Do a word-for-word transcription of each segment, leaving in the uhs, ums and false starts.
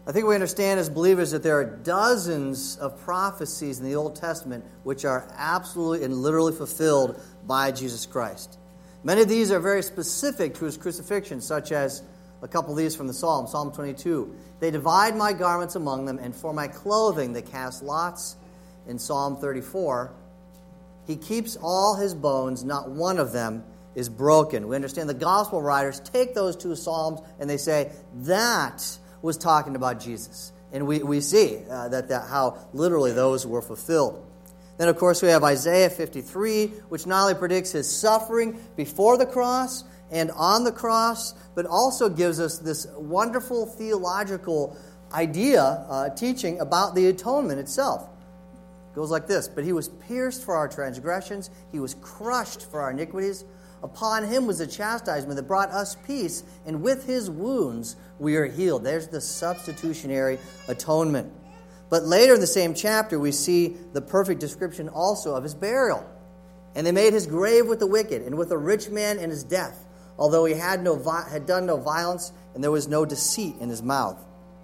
I think we understand as believers that there are dozens of prophecies in the Old Testament which are absolutely and literally fulfilled by Jesus Christ. Many of these are very specific to his crucifixion, such as a couple of these from the Psalm, Psalm twenty-two. They divide my garments among them, and for my clothing they cast lots. In Psalm thirty-four, he keeps all his bones, not one of them is broken. We understand the gospel writers take those two Psalms and they say, that was talking about Jesus. And we, we see uh, that, that how literally those were fulfilled. Then, of course, we have Isaiah fifty-three, which not only predicts his suffering before the cross and on the cross, but also gives us this wonderful theological idea, uh, teaching about the atonement itself. It goes like this: but he was pierced for our transgressions, he was crushed for our iniquities. Upon him was the chastisement that brought us peace, and with his wounds we are healed. There's the substitutionary atonement. But later in the same chapter, we see the perfect description also of his burial. And they made his grave with the wicked, and with a rich man in his death, although he had no had done no violence, and there was no deceit in his mouth.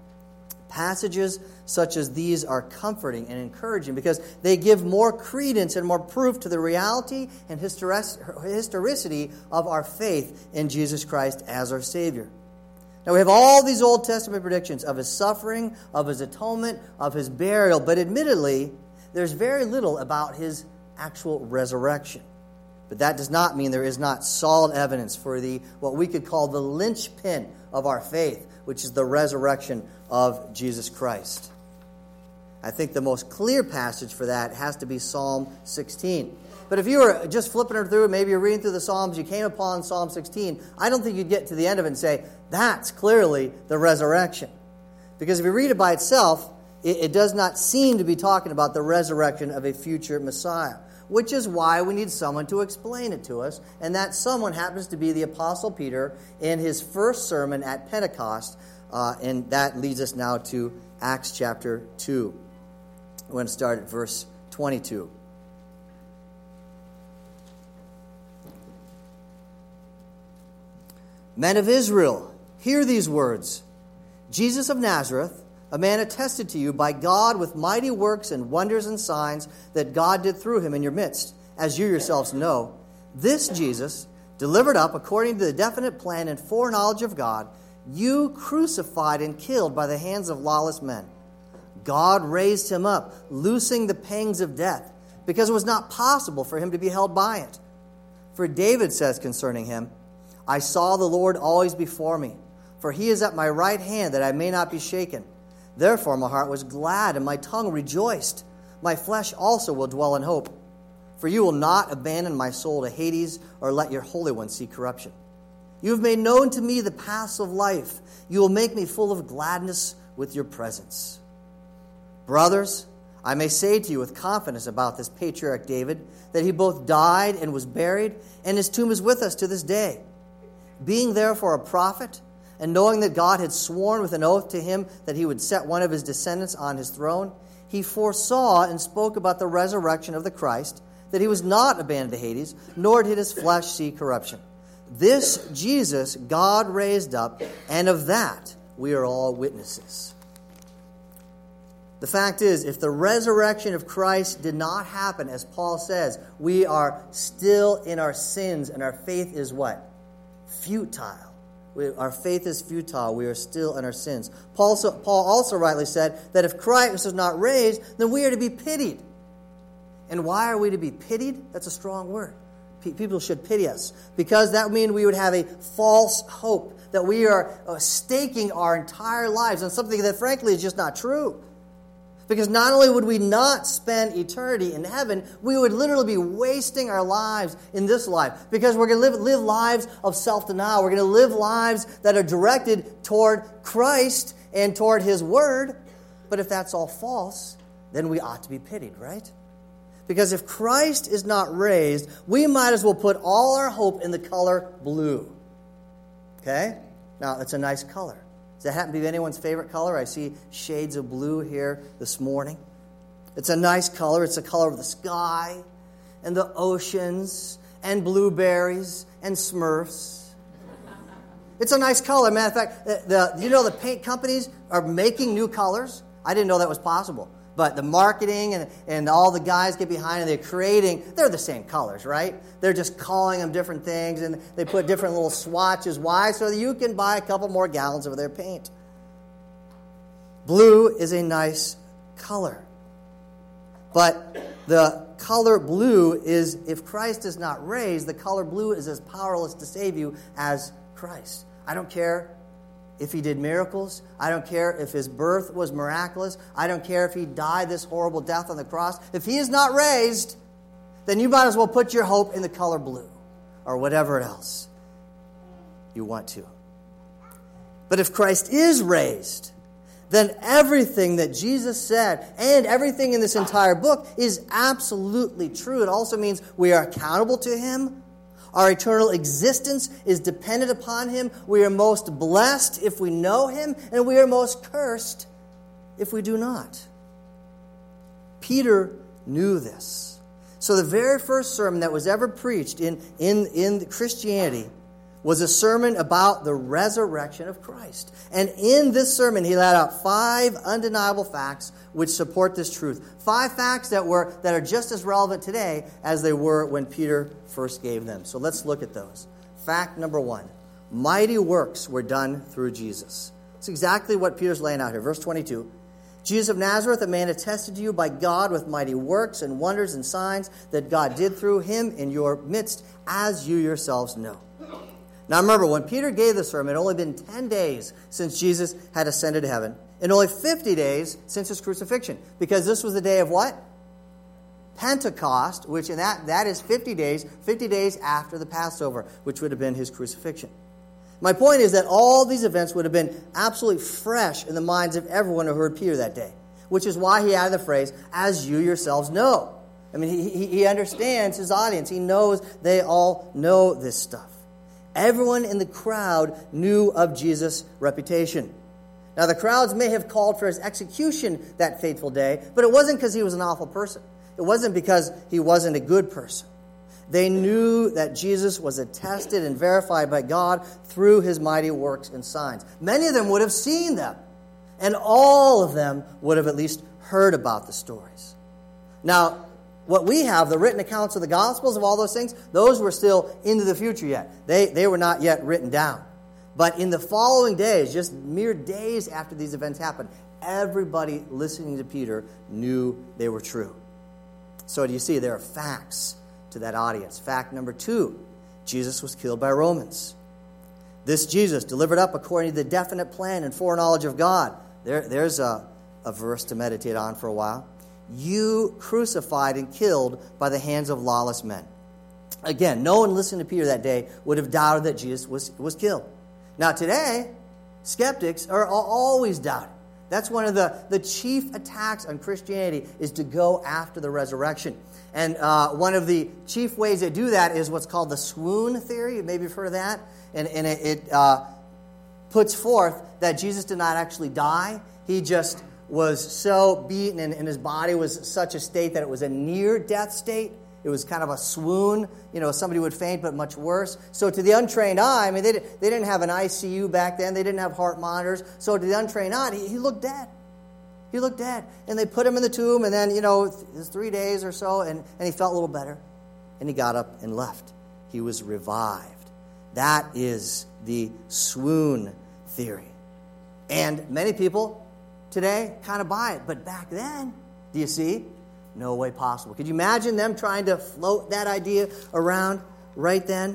Passages such as these are comforting and encouraging because they give more credence and more proof to the reality and historicity of our faith in Jesus Christ as our Savior. Now we have all these Old Testament predictions of his suffering, of his atonement, of his burial, but admittedly, there's very little about his actual resurrection. But that does not mean there is not solid evidence for the what we could call the linchpin of our faith, which is the resurrection of Jesus Christ. I think the most clear passage for that has to be Psalm sixteen. But if you were just flipping it through, maybe you're reading through the Psalms, you came upon Psalm sixteen, I don't think you'd get to the end of it and say, that's clearly the resurrection. Because if you read it by itself, it, it does not seem to be talking about the resurrection of a future Messiah, which is why we need someone to explain it to us, and that someone happens to be the Apostle Peter in his first sermon at Pentecost, uh, and that leads us now to Acts chapter two. We're going to start at verse twenty-two. Men of Israel, hear these words. Jesus of Nazareth, a man attested to you by God with mighty works and wonders and signs that God did through him in your midst, as you yourselves know. This Jesus, delivered up according to the definite plan and foreknowledge of God, you crucified and killed by the hands of lawless men. God raised him up, loosing the pangs of death, because it was not possible for him to be held by it. For David says concerning him, I saw the Lord always before me, for he is at my right hand that I may not be shaken. Therefore my heart was glad and my tongue rejoiced. My flesh also will dwell in hope. For you will not abandon my soul to Hades or let your Holy One see corruption. You have made known to me the paths of life. You will make me full of gladness with your presence. Brothers, I may say to you with confidence about this patriarch David, that he both died and was buried, and his tomb is with us to this day. Being therefore a prophet, and knowing that God had sworn with an oath to him that he would set one of his descendants on his throne, he foresaw and spoke about the resurrection of the Christ, that he was not abandoned to Hades, nor did his flesh see corruption. This Jesus God raised up, and of that we are all witnesses. The fact is, if the resurrection of Christ did not happen, as Paul says, we are still in our sins, and our faith is what? Futile. We, our faith is futile. We are still in our sins. Paul also, Paul also rightly said that if Christ is not raised, then we are to be pitied. And why are we to be pitied? That's a strong word. P- people should pity us. Because that would mean we would have a false hope, that we are uh, staking our entire lives on something that frankly is just not true. Because not only would we not spend eternity in heaven, we would literally be wasting our lives in this life. Because we're going to live, live lives of self-denial. We're going to live lives that are directed toward Christ and toward His Word. But if that's all false, then we ought to be pitied, right? Because if Christ is not raised, we might as well put all our hope in the color blue. Okay? Now, it's a nice color. Does that happen to be anyone's favorite color? I see shades of blue here this morning. It's a nice color. It's the color of the sky and the oceans and blueberries and Smurfs. It's a nice color. Matter of fact, the, the you know the paint companies are making new colors. I didn't know that was possible. But the marketing and, and all the guys get behind and they're creating, they're the same colors, right? They're just calling them different things, and they put different little swatches. Why? So that you can buy a couple more gallons of their paint. Blue is a nice color. But the color blue is, if Christ is not raised, the color blue is as powerless to save you as Christ. I don't care if he did miracles. I don't care if his birth was miraculous. I don't care if he died this horrible death on the cross. If he is not raised, then you might as well put your hope in the color blue or whatever else you want to. But if Christ is raised, then everything that Jesus said and everything in this entire book is absolutely true. It also means we are accountable to him. Our eternal existence is dependent upon him. We are most blessed if we know him, and we are most cursed if we do not. Peter knew this. So the very first sermon that was ever preached in, in, in Christianity was a sermon about the resurrection of Christ. And in this sermon, he laid out five undeniable facts which support this truth. Five facts that were that are just as relevant today as they were when Peter first gave them. So let's look at those. Fact number one, mighty works were done through Jesus. It's exactly what Peter's laying out here. Verse twenty-two, Jesus of Nazareth, a man attested to you by God with mighty works and wonders and signs that God did through him in your midst, as you yourselves know. Now remember, when Peter gave the sermon, it had only been ten days since Jesus had ascended to heaven, and only fifty days since his crucifixion, because this was the day of what? Pentecost, which in that, that is fifty days, fifty days after the Passover, which would have been his crucifixion. My point is that all these events would have been absolutely fresh in the minds of everyone who heard Peter that day, which is why he added the phrase, as you yourselves know. I mean, he, he, he understands his audience. He knows they all know this stuff. Everyone in the crowd knew of Jesus' reputation. Now, the crowds may have called for his execution that fateful day, but it wasn't because he was an awful person. It wasn't because he wasn't a good person. They knew that Jesus was attested and verified by God through his mighty works and signs. Many of them would have seen them, and all of them would have at least heard about the stories. Now, what we have, the written accounts of the Gospels of all those things, those were still into the future yet. They, they were not yet written down. But in the following days, just mere days after these events happened, everybody listening to Peter knew they were true. So do you see, there are facts to that audience. Fact number two, Jesus was killed by Romans. This Jesus, delivered up according to the definite plan and foreknowledge of God. There, there's a, a verse to meditate on for a while. You crucified and killed by the hands of lawless men. Again, no one listening to Peter that day would have doubted that Jesus was, was killed. Now today, skeptics are always doubting. That's one of the, the chief attacks on Christianity, is to go after the resurrection. And uh, one of the chief ways they do that is what's called the swoon theory. Maybe you've heard of that. And, and it, it uh, puts forth that Jesus did not actually die. He just was so beaten, and, and his body was such a state that it was a near-death state. It was kind of a swoon. You know, somebody would faint, but much worse. So to the untrained eye, I mean, they, they didn't have an I C U back then. They didn't have heart monitors. So to the untrained eye, he, he looked dead. He looked dead. And they put him in the tomb, and then, you know, it was three days or so, and, and he felt a little better. And he got up and left. He was revived. That is the swoon theory. And many people today kind of buy it. But back then, do you see? No way possible. Could you imagine them trying to float that idea around right then?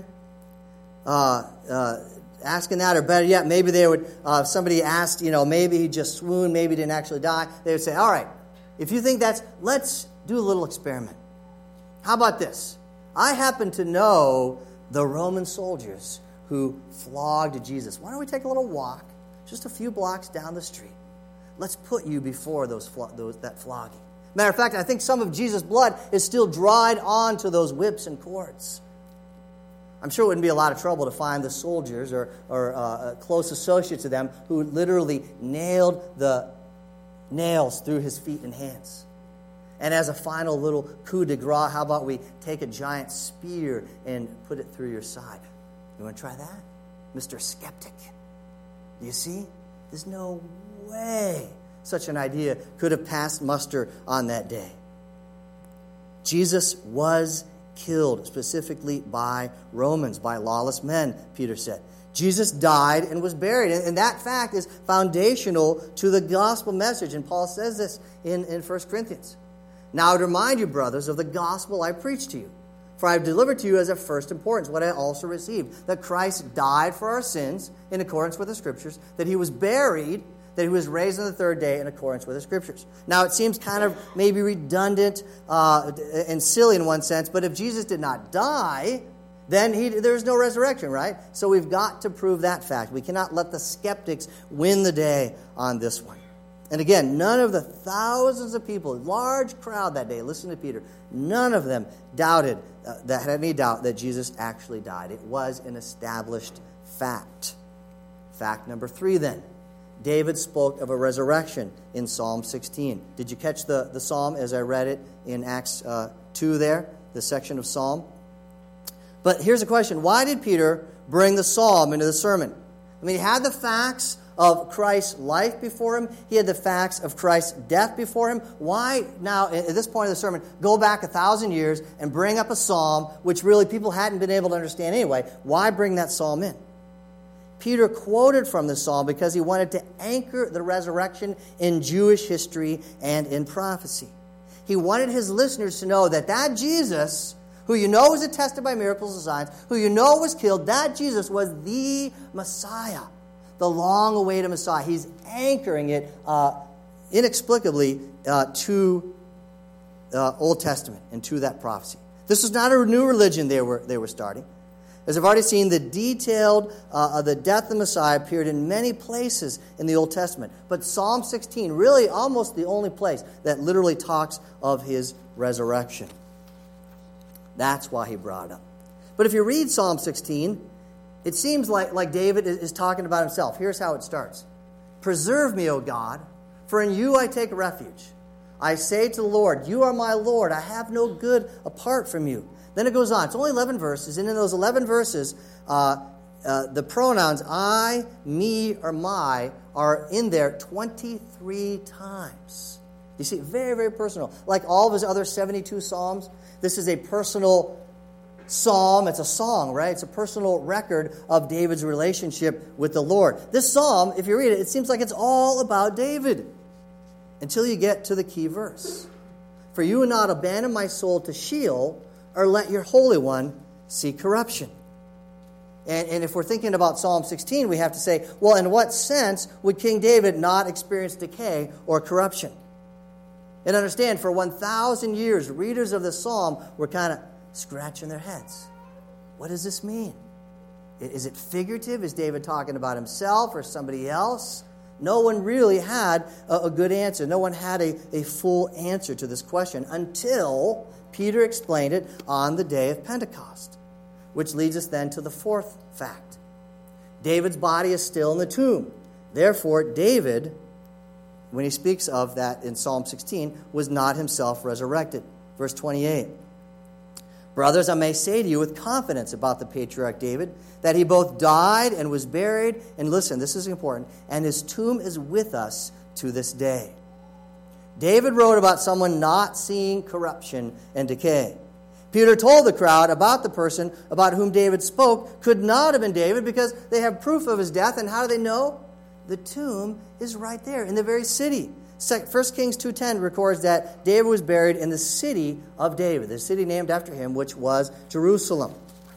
Uh, uh, asking that, or better yet, maybe they would, uh, if somebody asked, you know, maybe he just swooned, maybe he didn't actually die, they would say, all right, if you think that's, let's do a little experiment. How about this? I happen to know the Roman soldiers who flogged Jesus. Why don't we take a little walk, just a few blocks down the street? Let's put you before those, those that flogging. Matter of fact, I think some of Jesus' blood is still dried onto those whips and cords. I'm sure it wouldn't be a lot of trouble to find the soldiers or, or uh, close associates of them who literally nailed the nails through his feet and hands. And as a final little coup de grace, how about we take a giant spear and put it through your side? You want to try that? Mister Skeptic. Do you see? There's no way such an idea could have passed muster on that day. Jesus was killed, specifically by Romans, by lawless men, Peter said. Jesus died and was buried. And that fact is foundational to the gospel message. And Paul says this in, in First Corinthians. Now I would remind you, brothers, of the gospel I preached to you. For I have delivered to you as of first importance what I also received, that Christ died for our sins in accordance with the Scriptures, that he was buried, that he was raised on the third day in accordance with the Scriptures. Now, it seems kind of maybe redundant uh, and silly in one sense, but if Jesus did not die, then he, there's no resurrection, right? So we've got to prove that fact. We cannot let the skeptics win the day on this one. And again, none of the thousands of people, large crowd that day, listen to Peter, none of them doubted, uh, that had any doubt that Jesus actually died. It was an established fact. Fact number three then. David spoke of a resurrection in Psalm sixteen. Did you catch the, the psalm as I read it in Acts uh, two there, the section of Psalm? But here's the question. Why did Peter bring the psalm into the sermon? I mean, he had the facts of Christ's life before him. He had the facts of Christ's death before him. Why now, at this point of the sermon, go back a thousand years and bring up a psalm which really people hadn't been able to understand anyway? Why bring that psalm in? Peter quoted from the psalm because he wanted to anchor the resurrection in Jewish history and in prophecy. He wanted his listeners to know that that Jesus, who you know was attested by miracles and signs, who you know was killed, that Jesus was the Messiah, the long-awaited Messiah. He's anchoring it uh, inexplicably uh, to uh, Old Testament and to that prophecy. This was not a new religion they were they were starting. As I've already seen, the detailed uh, of the death of the Messiah appeared in many places in the Old Testament. But Psalm sixteen, really almost the only place that literally talks of his resurrection. That's why he brought it up. But if you read Psalm sixteen, it seems like, like David is talking about himself. Here's how it starts. Preserve me, O God, for in you I take refuge. I say to the Lord, you are my Lord. I have no good apart from you. Then it goes on. It's only eleven verses. And in those eleven verses, uh, uh, the pronouns I, me, or my are in there twenty-three times. You see, very, very personal. Like all of his other seventy-two psalms, this is a personal psalm. It's a song, right? It's a personal record of David's relationship with the Lord. This psalm, if you read it, it seems like it's all about David until you get to the key verse. For you will not abandon my soul to Sheol, or let your Holy One see corruption. And, and if we're thinking about Psalm sixteen, we have to say, well, in what sense would King David not experience decay or corruption? And understand, for one thousand years, readers of the psalm were kind of scratching their heads. What does this mean? Is it figurative? Is David talking about himself or somebody else? No one really had a, a good answer. No one had a, a full answer to this question until Peter explained it on the day of Pentecost, which leads us then to the fourth fact. David's body is still in the tomb. Therefore, David, when he speaks of that in Psalm sixteen, was not himself resurrected. Verse twenty-eight. Brothers, I may say to you with confidence about the patriarch David, that he both died and was buried, and listen, this is important, and his tomb is with us to this day. David wrote about someone not seeing corruption and decay. Peter told the crowd about the person about whom David spoke could not have been David because they have proof of his death. And how do they know? The tomb is right there in the very city. First Kings two ten records that David was buried in the city of David, the city named after him, which was Jerusalem.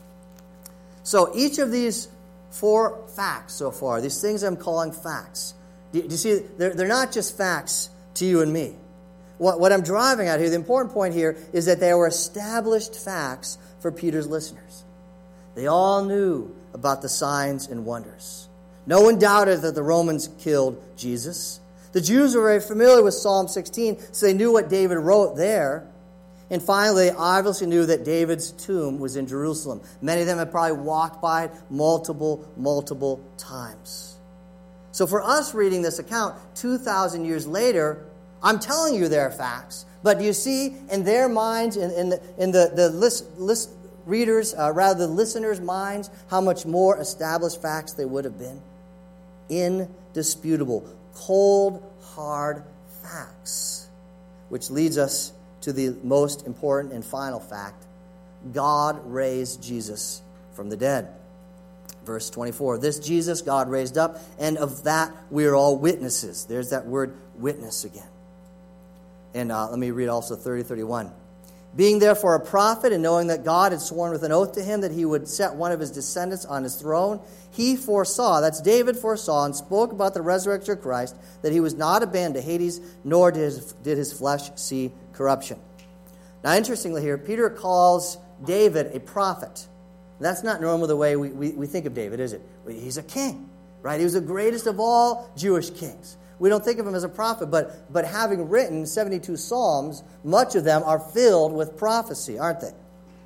So each of these four facts so far, these things I'm calling facts, do you see, they're, they're not just facts to you and me. What, what I'm driving at here, the important point here, is that they were established facts for Peter's listeners. They all knew about the signs and wonders. No one doubted that the Romans killed Jesus. The Jews were very familiar with Psalm sixteen, so they knew what David wrote there. And finally, they obviously knew that David's tomb was in Jerusalem. Many of them had probably walked by it multiple, multiple times. So for us reading this account two thousand years later, I'm telling you there are facts. But you see, in their minds, in, in the, in the, the list, list, readers, uh, rather the listeners' minds, how much more established facts they would have been. Indisputable, cold, hard facts. Which leads us to the most important and final fact. God raised Jesus from the dead. Verse twenty-four, this Jesus God raised up, and of that we are all witnesses. There's that word witness again. And uh, let me read also thirty, thirty-one. Being therefore a prophet, and knowing that God had sworn with an oath to him that he would set one of his descendants on his throne, he foresaw, that's David foresaw, and spoke about the resurrection of Christ, that he was not abandoned to Hades, nor did his, did his flesh see corruption. Now, interestingly here, Peter calls David a prophet. That's not normally the way we, we, we think of David, is it? He's a king, right? He was the greatest of all Jewish kings. We don't think of him as a prophet, but, but having written seventy-two Psalms, much of them are filled with prophecy, aren't they?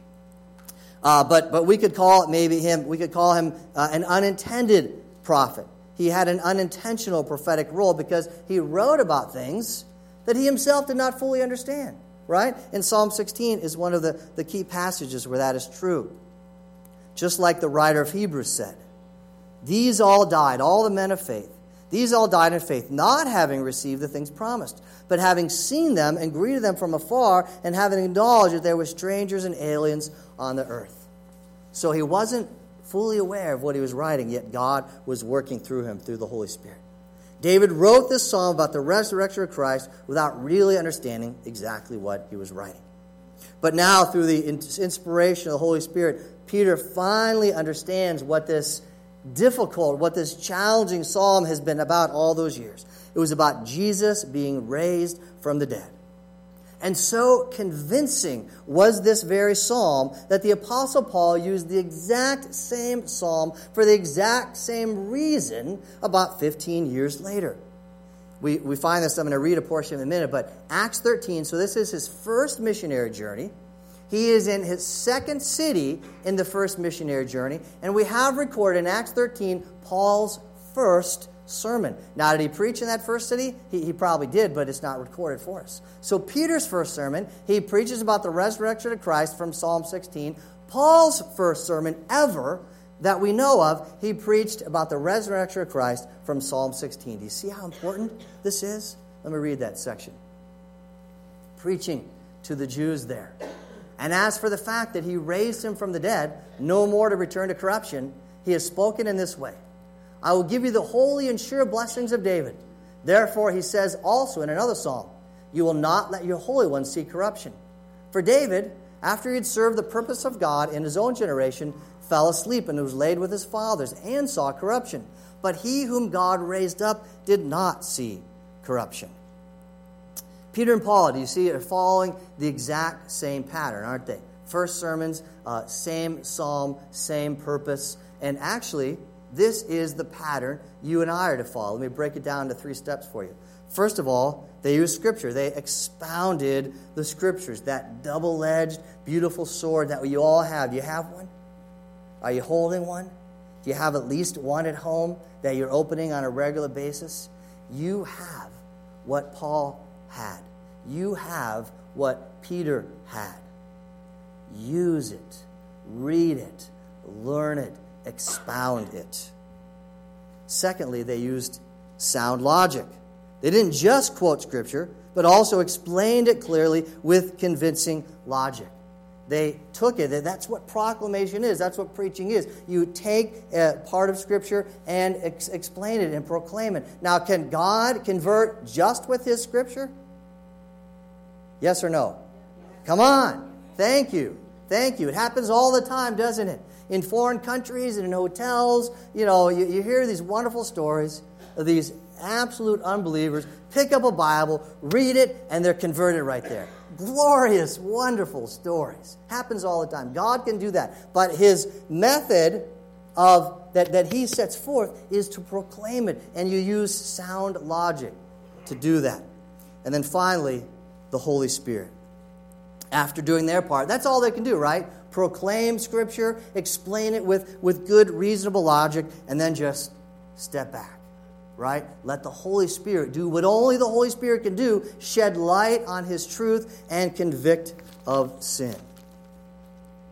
Uh, but but we could call it maybe him, we could call him uh, an unintended prophet. He had an unintentional prophetic role because he wrote about things that he himself did not fully understand, right? And Psalm sixteen is one of the, the key passages where that is true. Just like the writer of Hebrews said, these all died, all the men of faith. These all died in faith, not having received the things promised, but having seen them and greeted them from afar, and having acknowledged that they were strangers and aliens on the earth. So he wasn't fully aware of what he was writing, yet God was working through him through the Holy Spirit. David wrote this psalm about the resurrection of Christ without really understanding exactly what he was writing. But now, through the inspiration of the Holy Spirit, Peter finally understands what this difficult, what this challenging psalm has been about all those years. It was about Jesus being raised from the dead. And so convincing was this very psalm that the Apostle Paul used the exact same psalm for the exact same reason about fifteen years later. We, we find this, I'm going to read a portion in a minute, but Acts thirteen, so this is his first missionary journey. He is in his second city in the first missionary journey, and we have recorded in Acts thirteen Paul's first sermon. Now, did he preach in that first city? He, he probably did, but it's not recorded for us. So Peter's first sermon, he preaches about the resurrection of Christ from Psalm sixteen. Paul's first sermon ever that we know of, he preached about the resurrection of Christ from Psalm sixteen. Do you see how important this is? Let me read that section. Preaching to the Jews there. And as for the fact that he raised him from the dead, no more to return to corruption, he has spoken in this way. I will give you the holy and sure blessings of David. Therefore, he says also in another psalm, you will not let your Holy One see corruption. For David, after he had served the purpose of God in his own generation, fell asleep and was laid with his fathers and saw corruption. But he whom God raised up did not see corruption. Peter and Paul, do you see, are following the exact same pattern, aren't they? First sermons, uh, same psalm, same purpose. And actually, this is the pattern you and I are to follow. Let me break it down into three steps for you. First of all, they used Scripture. They expounded the Scriptures, that double-edged, beautiful sword that you all have. Do you have one? Are you holding one? Do you have at least one at home that you're opening on a regular basis? You have what Paul had. You have what Peter had. Use it. Read it. Learn it. Expound it. Secondly, they used sound logic. They didn't just quote Scripture, but also explained it clearly with convincing logic. They took it. That's what proclamation is. That's what preaching is. You take a part of Scripture and ex- explain it and proclaim it. Now, can God convert just with His Scripture? Yes or no? Come on. Thank you. Thank you. It happens all the time, doesn't it? In foreign countries and in hotels, you know, you, you hear these wonderful stories of these absolute unbelievers pick up a Bible, read it, and they're converted right there. Glorious, wonderful stories. Happens all the time. God can do that. But His method of that, that He sets forth is to proclaim it, and you use sound logic to do that. And then finally, the Holy Spirit. After doing their part, that's all they can do, right? Proclaim Scripture, explain it with, with good, reasonable logic, and then just step back, right? Let the Holy Spirit do what only the Holy Spirit can do, shed light on His truth and convict of sin.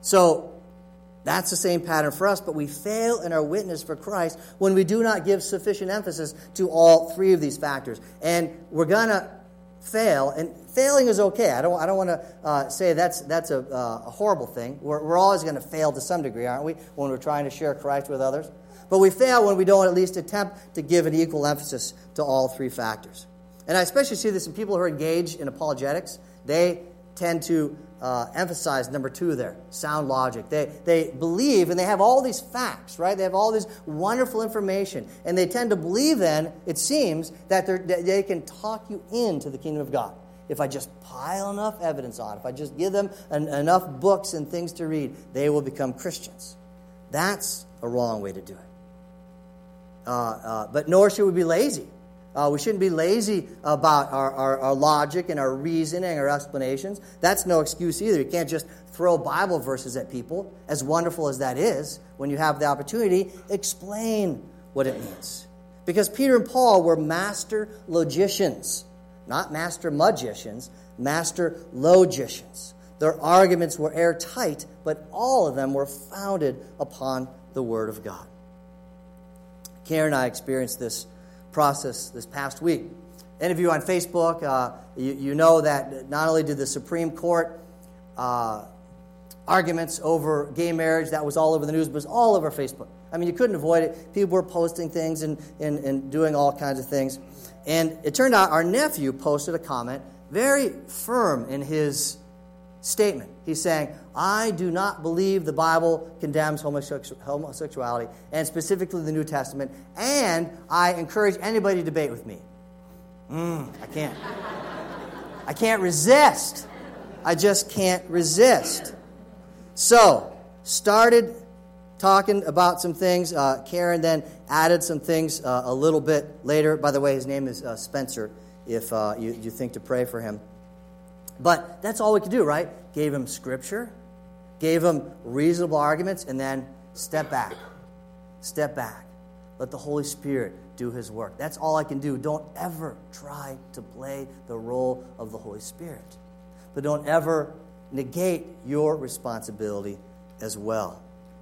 So that's the same pattern for us, but we fail in our witness for Christ when we do not give sufficient emphasis to all three of these factors. And we're going to fail, and failing is okay. I don't I don't want to uh, say that's that's a, uh, a horrible thing. We're, we're always going to fail to some degree, aren't we, when we're trying to share Christ with others? But we fail when we don't at least attempt to give an equal emphasis to all three factors. And I especially see this in people who are engaged in apologetics. They tend to uh, emphasize number two there, sound logic. They they believe, and they have all these facts, right? They have all this wonderful information. And they tend to believe then, it seems, that, that they can talk you into the kingdom of God. If I just pile enough evidence on, if I just give them an, enough books and things to read, they will become Christians. That's a wrong way to do it. Uh, uh, but nor should we be lazy. Uh, we shouldn't be lazy about our, our, our logic and our reasoning, our explanations. That's no excuse either. You can't just throw Bible verses at people, as wonderful as that is. When you have the opportunity, explain what it means. Because Peter and Paul were master logicians, not master magicians, master logicians. Their arguments were airtight, but all of them were founded upon the Word of God. Karen and I experienced this process this past week. Any of you on Facebook, uh, you, you know that not only did the Supreme Court uh, arguments over gay marriage, that was all over the news, but it was all over Facebook. I mean, you couldn't avoid it. People were posting things and, and, and doing all kinds of things. And it turned out our nephew posted a comment, very firm in his statement. He's saying, I do not believe the Bible condemns homosexuality, and specifically the New Testament, and I encourage anybody to debate with me. Mm, I can't. I can't resist. I just can't resist. So, started talking about some things. Uh, Karen then added some things uh, a little bit later. By the way, his name is uh, Spencer, if uh, you, you think to pray for him. But that's all we could do, right? Gave him scripture, gave him reasonable arguments, and then step back. Step back. Let the Holy Spirit do His work. That's all I can do. Don't ever try to play the role of the Holy Spirit. But don't ever negate your responsibility as well.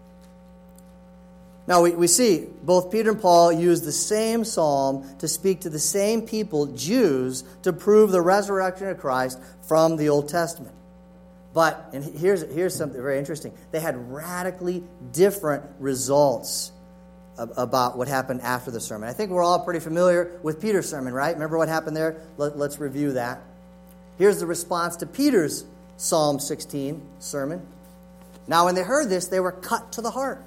Now, we, we see both Peter and Paul use the same psalm to speak to the same people, Jews, to prove the resurrection of Christ from the Old Testament. But, and here's, here's something very interesting, they had radically different results about what happened after the sermon. I think we're all pretty familiar with Peter's sermon, right? Remember what happened there? Let, let's review that. Here's the response to Peter's Psalm sixteen sermon. Now, when they heard this, they were cut to the heart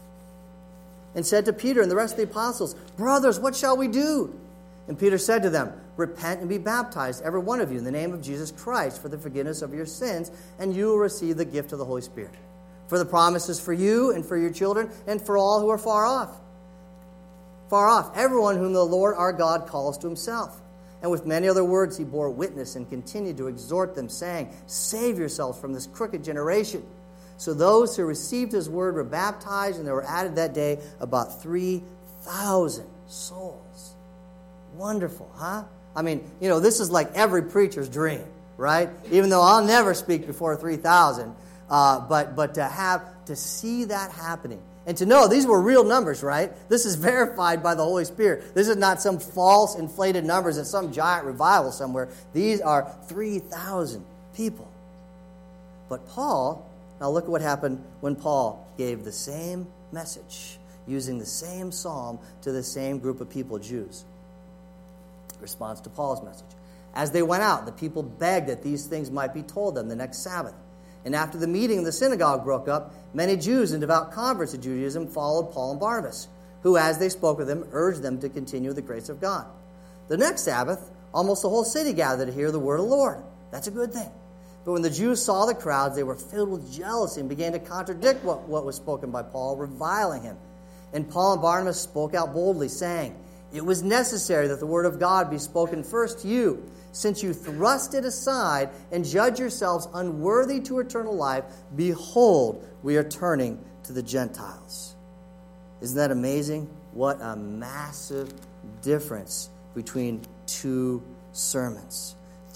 and said to Peter and the rest of the apostles, Brothers, what shall we do? And Peter said to them, Repent and be baptized, every one of you, in the name of Jesus Christ, for the forgiveness of your sins, and you will receive the gift of the Holy Spirit. For the promise is for you and for your children and for all who are far off. Far off, everyone whom the Lord our God calls to Himself. And with many other words he bore witness and continued to exhort them, saying, Save yourselves from this crooked generation. So those who received His word were baptized, and there were added that day about three thousand souls. Wonderful, huh? I mean, you know, this is like every preacher's dream, right? Even though I'll never speak before three thousand, uh, but but to have to see that happening and to know these were real numbers, right? This is verified by the Holy Spirit. This is not some false inflated numbers at some giant revival somewhere. These are three thousand people. But Paul, now look at what happened when Paul gave the same message, using the same psalm to the same group of people, Jews. Response to Paul's message. As they went out, the people begged that these things might be told them the next Sabbath. And after the meeting, the synagogue broke up. Many Jews and devout converts to Judaism followed Paul and Barnabas, who, as they spoke with them, urged them to continue the grace of God. The next Sabbath, almost the whole city gathered to hear the word of the Lord. That's a good thing. But when the Jews saw the crowds, they were filled with jealousy and began to contradict what, what was spoken by Paul, reviling him. And Paul and Barnabas spoke out boldly, saying, It was necessary that the word of God be spoken first to you, since you thrust it aside and judge yourselves unworthy to eternal life. Behold, we are turning to the Gentiles. Isn't that amazing? What a massive difference between two sermons.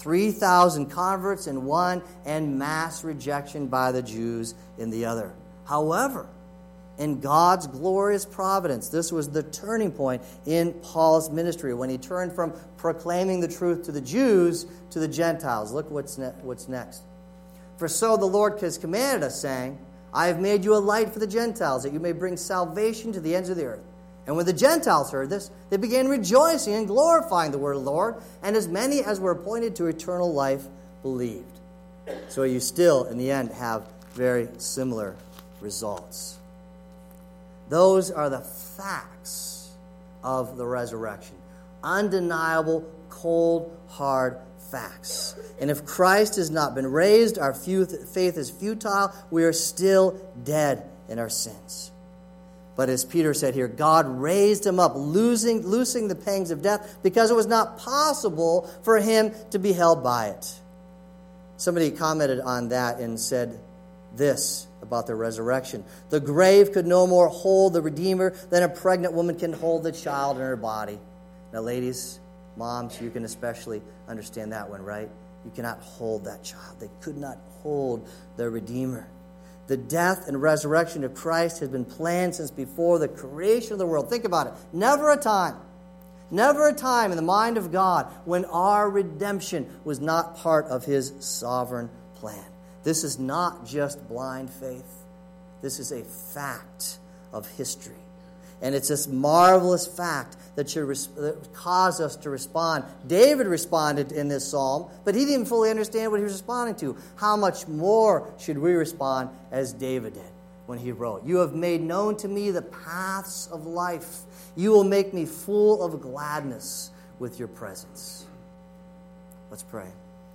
three thousand converts in one and mass rejection by the Jews in the other. However, in God's glorious providence, this was the turning point in Paul's ministry when he turned from proclaiming the truth to the Jews to the Gentiles. Look what's, ne- what's next. For so the Lord has commanded us, saying, I have made you a light for the Gentiles, that you may bring salvation to the ends of the earth. And when the Gentiles heard this, they began rejoicing and glorifying the word of the Lord, and as many as were appointed to eternal life believed. So you still, in the end, have very similar results. Those are the facts of the resurrection. Undeniable, cold, hard facts. And if Christ has not been raised, our faith is futile. We are still dead in our sins. But as Peter said here, God raised him up, losing, loosing the pangs of death, because it was not possible for him to be held by it. Somebody commented on that and said this about the resurrection. The grave could no more hold the Redeemer than a pregnant woman can hold the child in her body. Now, ladies, moms, you can especially understand that one, right? You cannot hold that child. They could not hold the Redeemer. The death and resurrection of Christ has been planned since before the creation of the world. Think about it. Never a time, never a time in the mind of God when our redemption was not part of his sovereign plan. This is not just blind faith. This is a fact of history. And it's this marvelous fact that should res- that cause us to respond. David responded in this psalm, but he didn't even fully understand what he was responding to. How much more should we respond as David did when he wrote, You have made known to me the paths of life. You will make me full of gladness with your presence. Let's pray.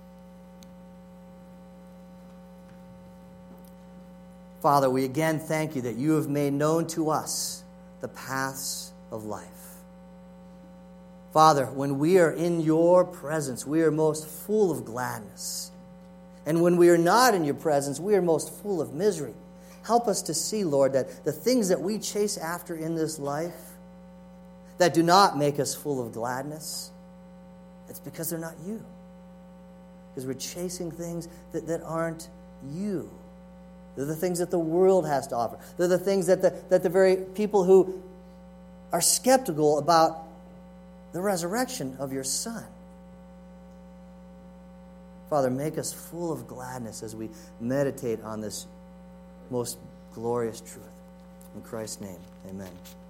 Father, we again thank you that you have made known to us the paths of life. Father, when we are in your presence, we are most full of gladness. And when we are not in your presence, we are most full of misery. Help us to see, Lord, that the things that we chase after in this life that do not make us full of gladness, it's because they're not you. Because we're chasing things that, that aren't you. They're the things that the world has to offer. They're the things that the, that the very people who are skeptical about the resurrection of your Son. Father, make us full of gladness as we meditate on this most glorious truth. In Christ's name, amen.